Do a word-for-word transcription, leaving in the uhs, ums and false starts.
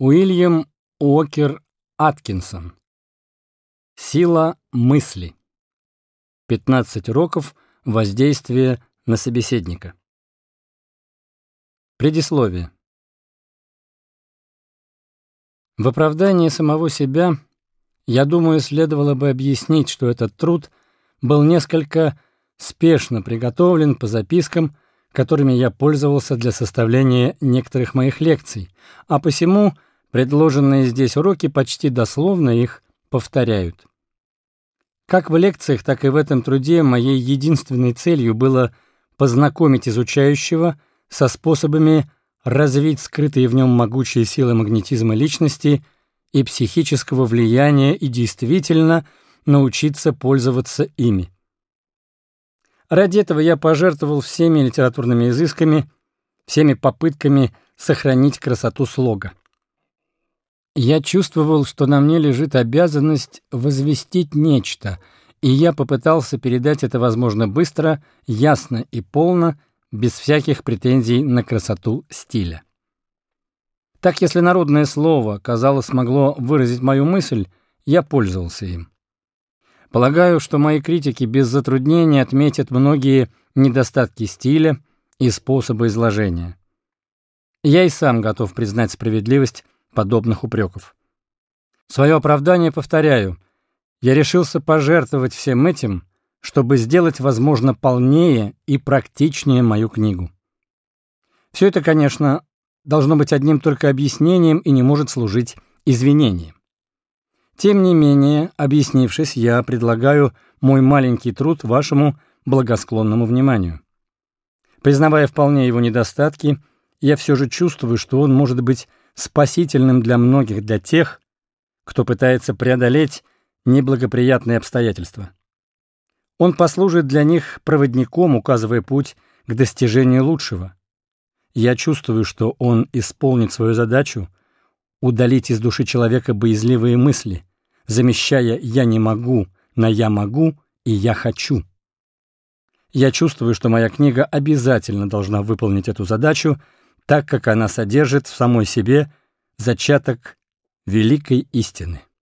Уильям Уокер Аткинсон. Сила мысли. пятнадцать уроков воздействия на собеседника. Предисловие. В оправдании самого себя, я думаю, следовало бы объяснить, что этот труд был несколько спешно приготовлен по запискам, которыми я пользовался для составления некоторых моих лекций, а посему предложенные здесь уроки почти дословно их повторяют. Как в лекциях, так и в этом труде моей единственной целью было познакомить изучающего со способами развить скрытые в нем могучие силы магнетизма личности и психического влияния и действительно научиться пользоваться ими. Ради этого я пожертвовал всеми литературными изысками, всеми попытками сохранить красоту слога. Я чувствовал, что на мне лежит обязанность возвестить нечто, и я попытался передать это, возможно, быстро, ясно и полно, без всяких претензий на красоту стиля. Так, если народное слово, казалось, могло выразить мою мысль, я пользовался им. Полагаю, что мои критики без затруднения отметят многие недостатки стиля и способа изложения. Я и сам готов признать справедливость подобных упреков. Свое оправдание повторяю. Я решился пожертвовать всем этим, чтобы сделать, возможно, полнее и практичнее мою книгу. Все это, конечно, должно быть одним только объяснением и не может служить извинением. Тем не менее, объяснившись, я предлагаю мой маленький труд вашему благосклонному вниманию. Признавая вполне его недостатки, я все же чувствую, что он может быть спасительным для многих, для тех, кто пытается преодолеть неблагоприятные обстоятельства. Он послужит для них проводником, указывая путь к достижению лучшего. Я чувствую, что он исполнит свою задачу удалить из души человека боязливые мысли, замещая «я не могу» на «я могу» и «я хочу». Я чувствую, что моя книга обязательно должна выполнить эту задачу, так как она содержит в самой себе зачаток великой истины.